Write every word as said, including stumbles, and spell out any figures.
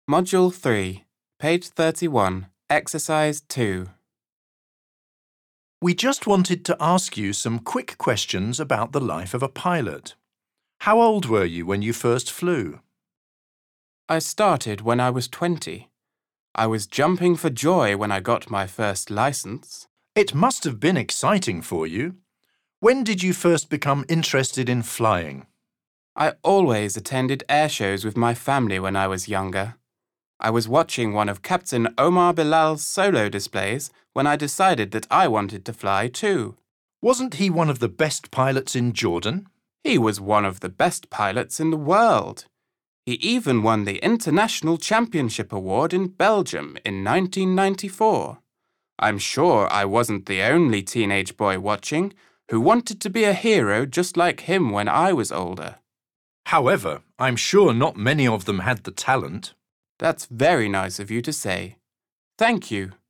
Module three, page thirty-one, Exercise two. We just wanted to ask you some quick questions about the life of a pilot. How old were you when you first flew? I started when I was twenty. I was jumping for joy when I got my first license. It must have been exciting for you. When did you first become interested in flying? I always attended air shows with my family when I was younger. I was watching one of Captain Omar Bilal's solo displays when I decided that I wanted to fly too. Wasn't he one of the best pilots in Jordan? He was one of the best pilots in the world. He even won the International Championship Award in Belgium in nineteen ninety-four. I'm sure I wasn't the only teenage boy watching who wanted to be a hero just like him when I was older. However, I'm sure not many of them had the talent. That's very nice of you to say. Thank you.